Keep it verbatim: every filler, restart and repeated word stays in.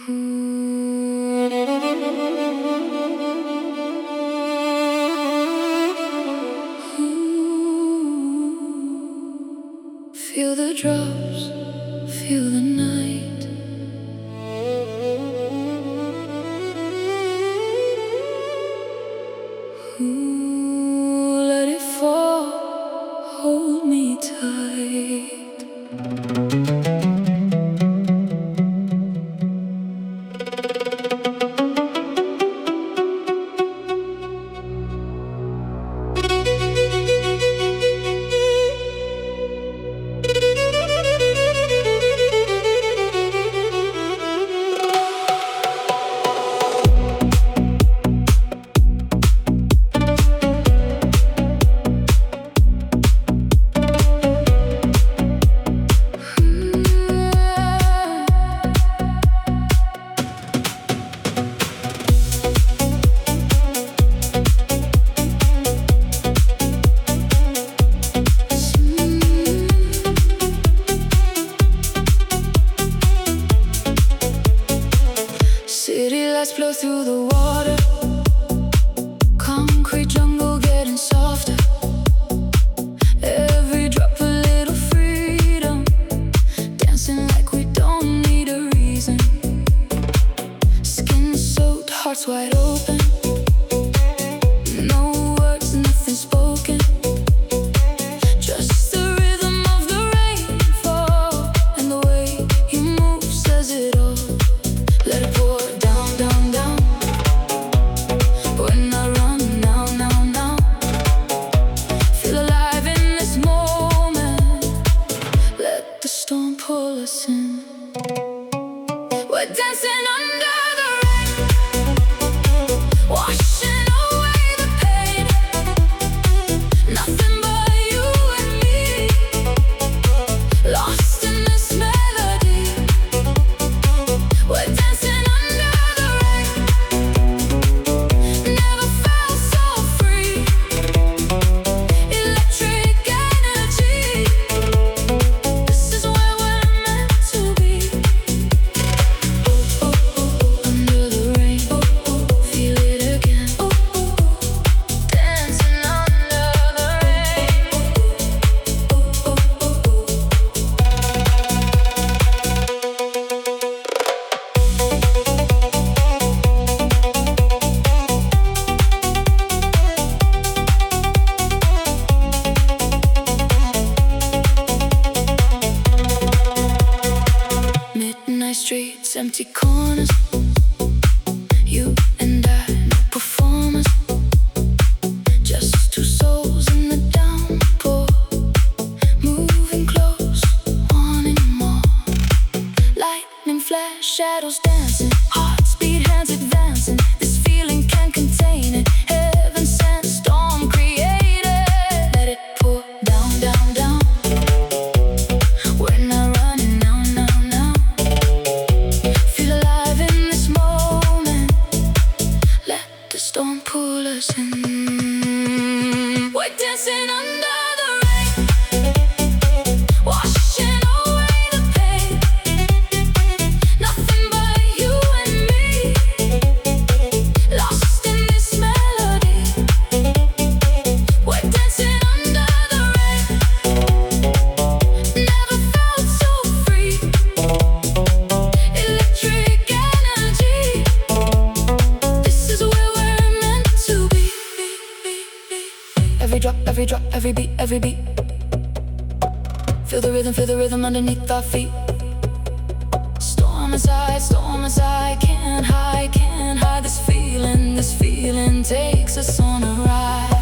Feel the drops, feel the night. Ooh, let it fall, hold me tight. City lights blow through the water, concrete jungle getting softer. Every drop a little freedom, dancing like we don't need a reason. Skin soaked, hearts wide open, no words, nothing spoken. Just the rhythm of the rainfall and the way you move says it all. Let it pour down, down, down. When I run now, now, now. Feel alive in this moment. Let the storm pull us in. We're dancing under the rain, washing away the pain. Nothing but you and me, lost in this melody. We're dancing under the rain, never felt so free. Electric energy, this is where we're meant to be. Oh, oh, oh, under the rain, oh, oh, feel it again. Oh, oh, oh, dancing under the rain. Oh, oh, oh, oh, oh. Midnight streets, empty corners. You and I, no performers. Just two souls in the downpour, moving close, wanting more. Lightning flash, shadows dancing, hearts beat, hands advancing. This feeling can't contain it. Heaven sent, storm created. Let it pour down, down, down. We're not running now, now, now. Feel alive in this moment. Let the storm pull us in. We're dancing under the rain, washing away the pain. Nothing but you and me, lost in this melody. We're dancing under the rain, never felt so free. Electric energy, this is where we're meant to be. Every drop, every drop, every beat, every beat. Feel the rhythm, feel the rhythm underneath our feet. Storm inside, storm inside, can't hide, can't hide this feeling. This feeling takes us on a ride.